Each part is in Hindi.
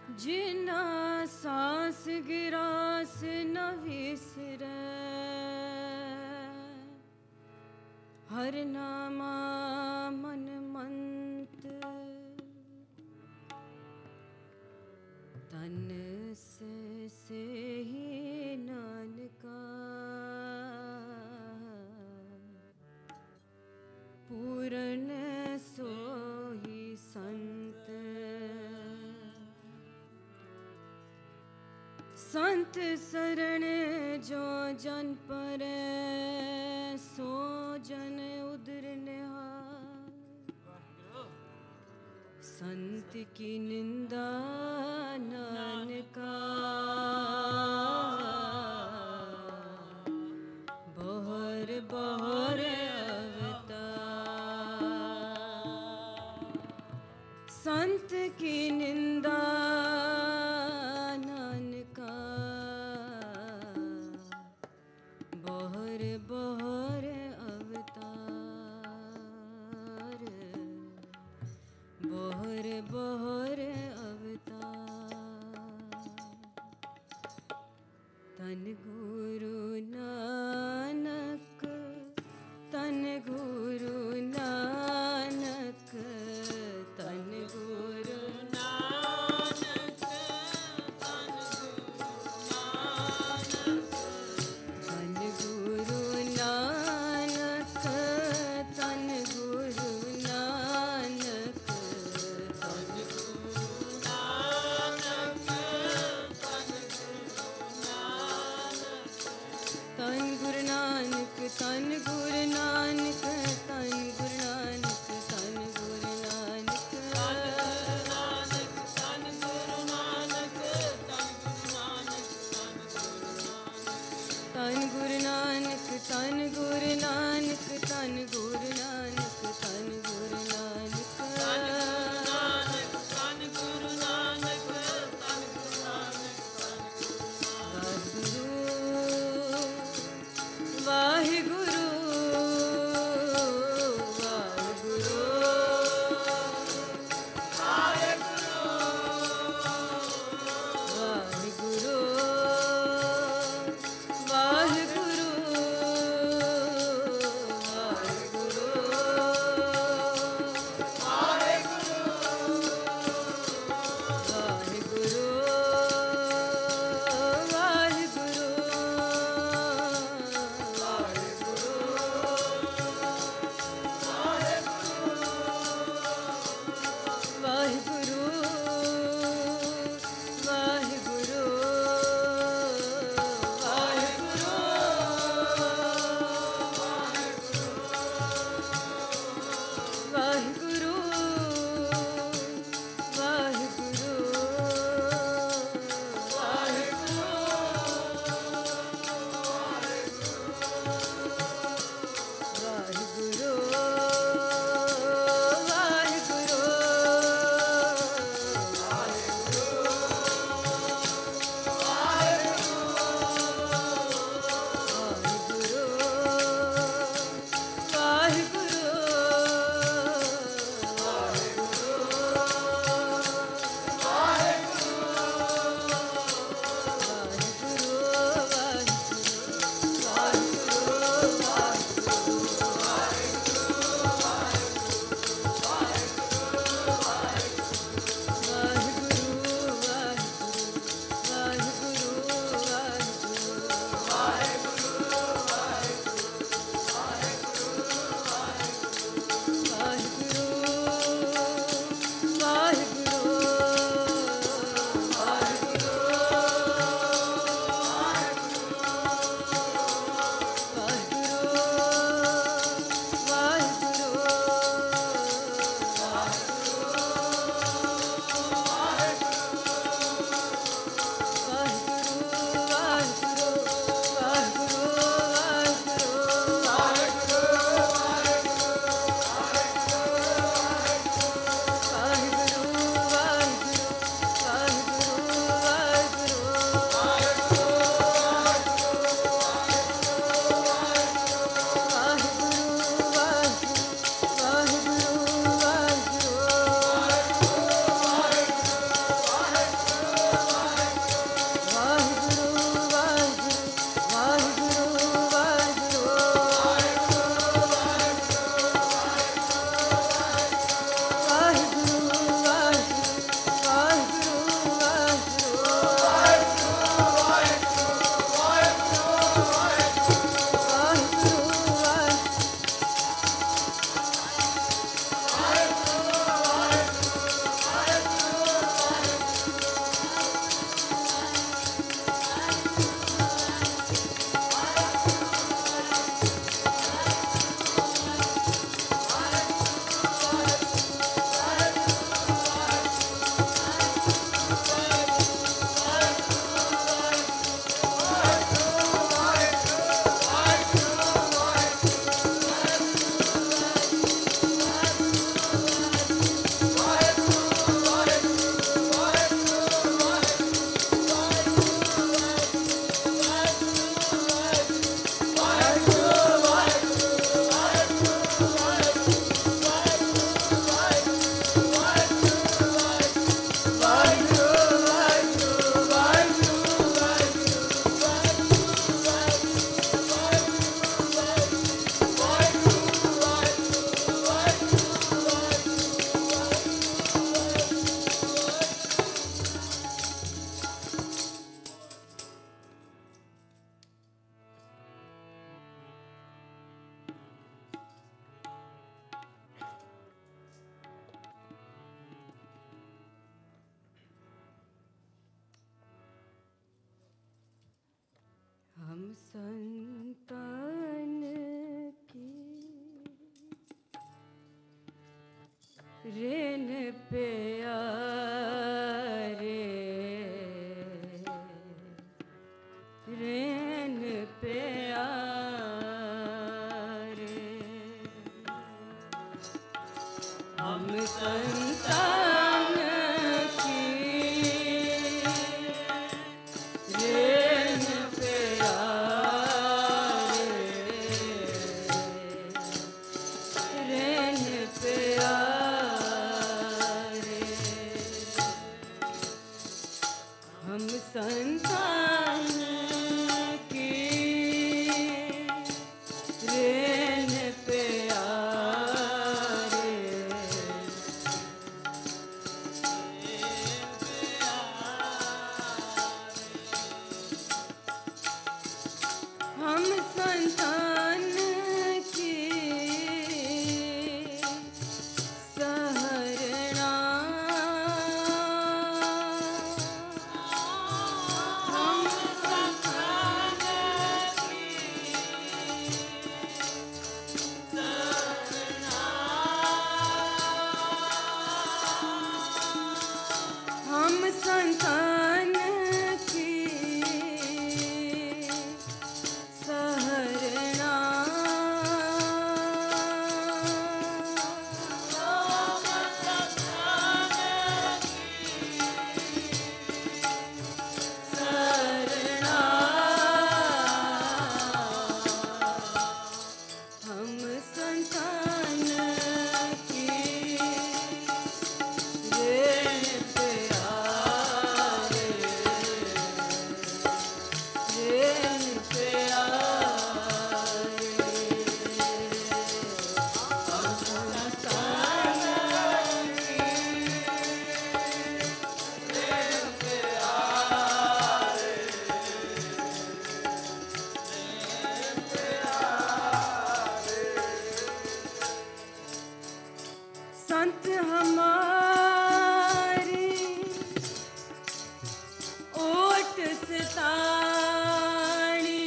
जिना सांस गिरास न विसरै, हर नामा मन मंत, तन से ही नानका पूरन सोही संत। संत शरण जो जन परै, सो जन उदर निहाल। संत की निंदा नानका, बहर बहर अवतार। संत की निंदा नानका, बहर बहर अवतार, बहर बहर अवतार। तन गुरु नानक, तन गुरु नानक, तन गुरु नानक, तन गुरु नानक, तन गुरु नानक, तन रेन प्यारे रेन प्यारे हम संतान की रेन प्यारे रेन प्यारे हम संतान की रेन प्यारे हम संतान की सहरणा हम संतान की सहरणा हम संतान की सहरणा सहरणा हम संतान की रेन प्यारे रेन प्यारे हम संतान की रेन प्यारे संत हमारी ओट सितानी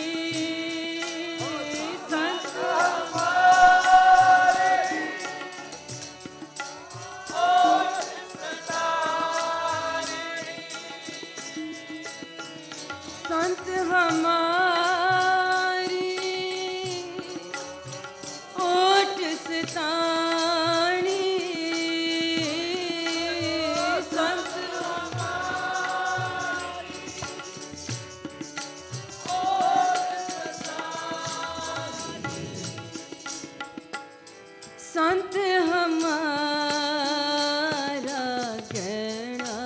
संत हमारी ओट सितानी संत हमारी ओट सितानी संत हमारी ओट सितानी संत हमारा कहना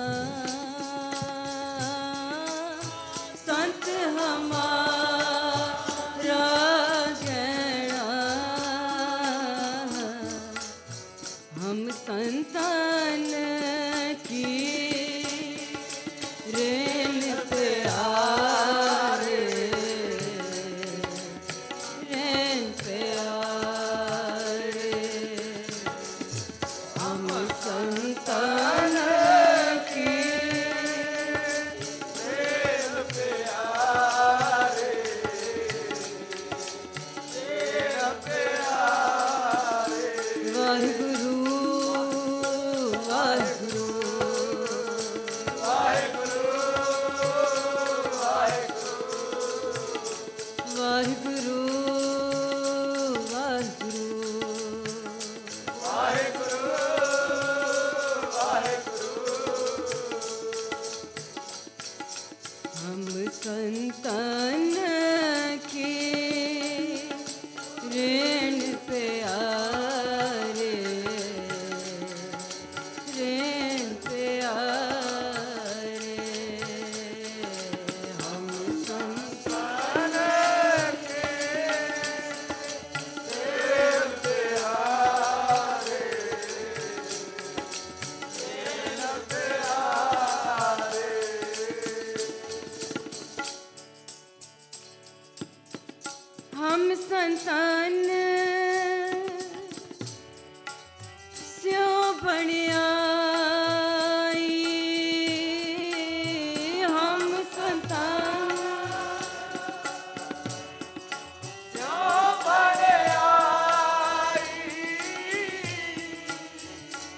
संत हमारा कहना हम संतान की रेन प्यारे रेन प्यारे हम संतान की रेन प्यारे रेन प्यारे वाहिगुरु वाहिगुरु वाहिगुरु वाहिगुरु वाहिगुरु वाहिगुरु हम संतान की रेन प्यारे रेन प्यारे हम संतान की रेन प्यारे रेन प्यारे हम संतान स्यों बणियाई हम संतान स्यों बणियाई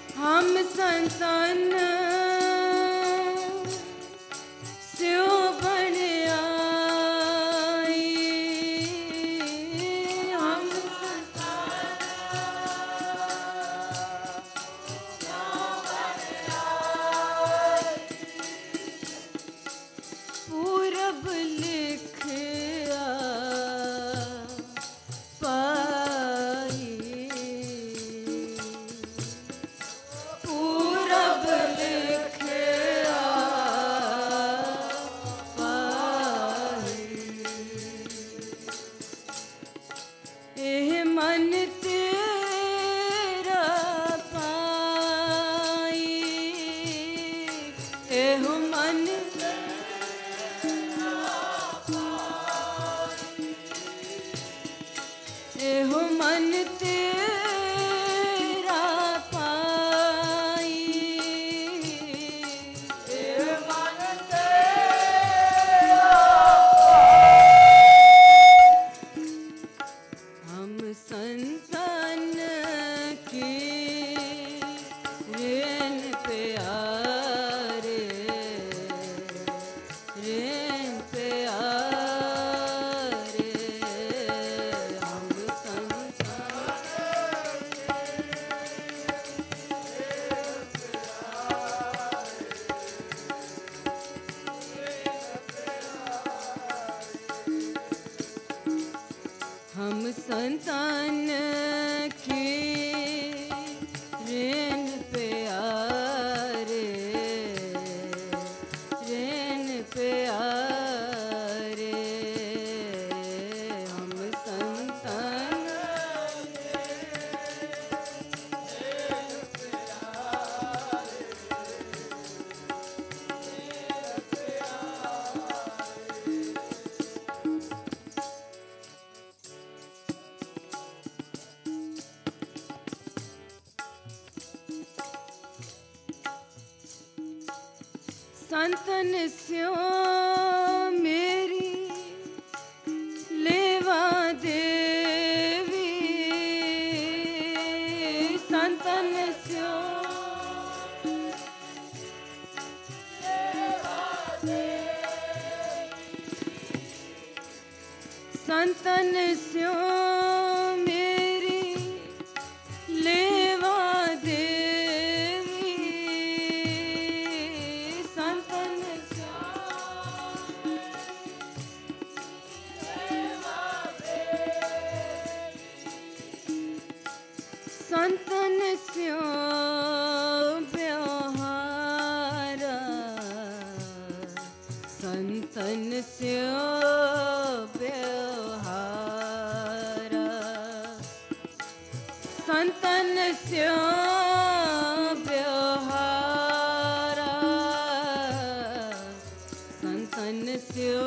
रेन प्यारे रेन प्यारे हम संतान के रेन प्यारे रेन प्यारे हम संतान संतन स्यो मेरी लेवा देवी संतन स्यो संतन स्यो मेरी लेवा देवी संतन स्यो संतन स्यो व्यवहारा संतन स्यो व्यवहारा संतन स्यो व्यवहारा संतन स्यो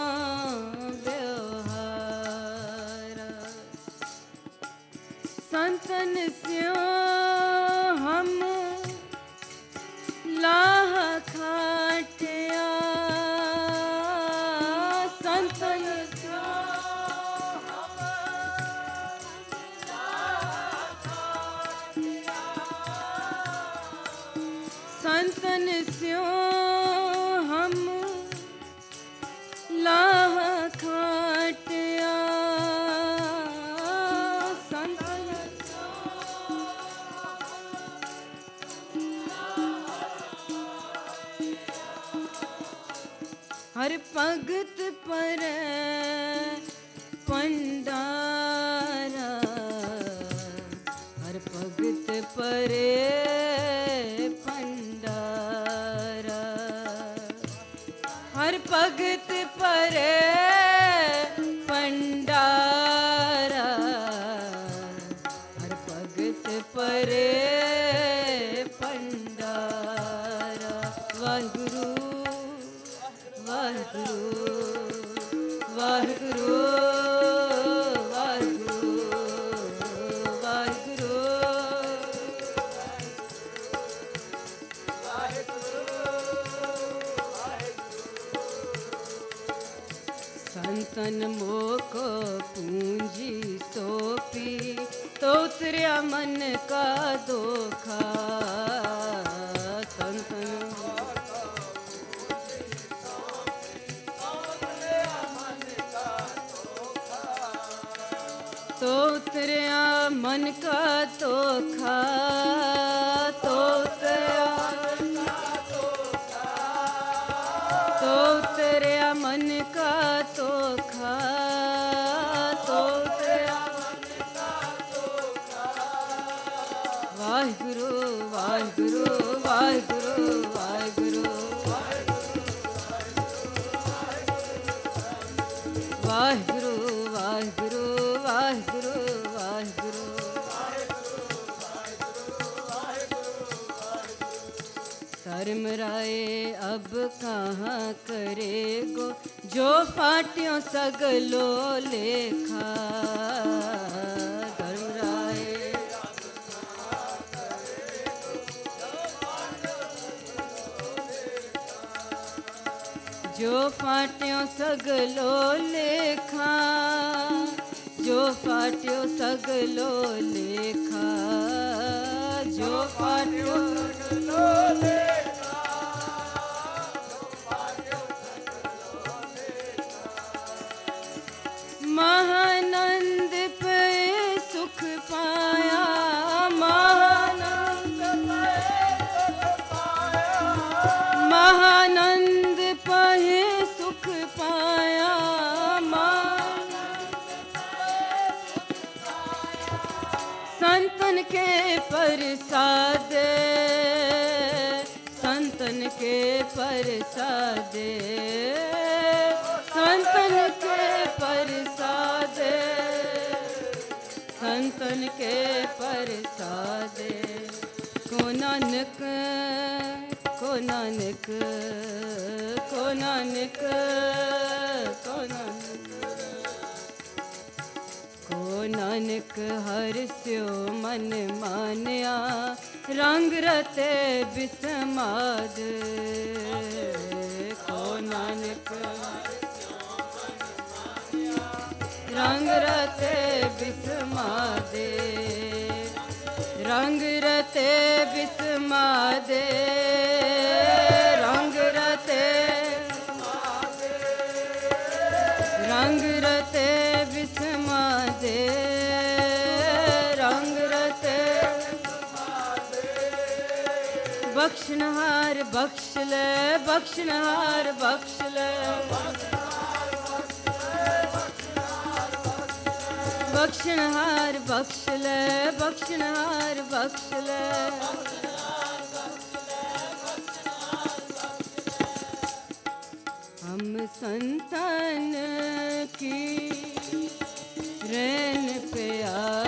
व्यवहारा संतन स्यो हम लाह खाटिया संतन स्यो संतन स्यो हम लाह खाटिया संतन हर भगत पर पंडारा हर भगत परे पंडारा हर भगत परे पंडारा हर भगत परे पंडारा वाहिगुरु वाहिगुरु वाहिगुरु वाहिगुरु संतन मोको पूंजी सौंपी तो उतरिया मन का धोखा संतन तो उतरिया मन का धोखा तो उतरिया मन का धोखा तो उतरिया वाहिगुरु वाहिगुरु वाहिगुरु वाहिगुरु वाहिगुरु वाहिगुरु वाहिगुरु वाहिगुरु धर्म राय अब कहाँ करेगो जो फाटियों सगलो लेखा धर्म राय जो फाटियों सगलो लेखा जो फाटियों सगलो लेखा जो फाट्यो महानंद पे सुख पाया, महानंद पे सुख पाया, संतन के परसादे, संतन के परसादे, संतन के परसादे, संतन के परसादे। को नानक, को नानक, को नानक, को नानक, को नानक हर्ष्यो मन मानया, रंग रते बिस्माद। को नानक रंग रते बिस्मादे, रंग रते बिस्मादे, रंग रते, रंग रते बिस्मादे, रंग रते बख्शनहार बख्श ले, बख्शनहार बख्श ले, बख्शनहार बख्श ले, बख्शनहार बख्श ले। हम संतान की रैन पे आ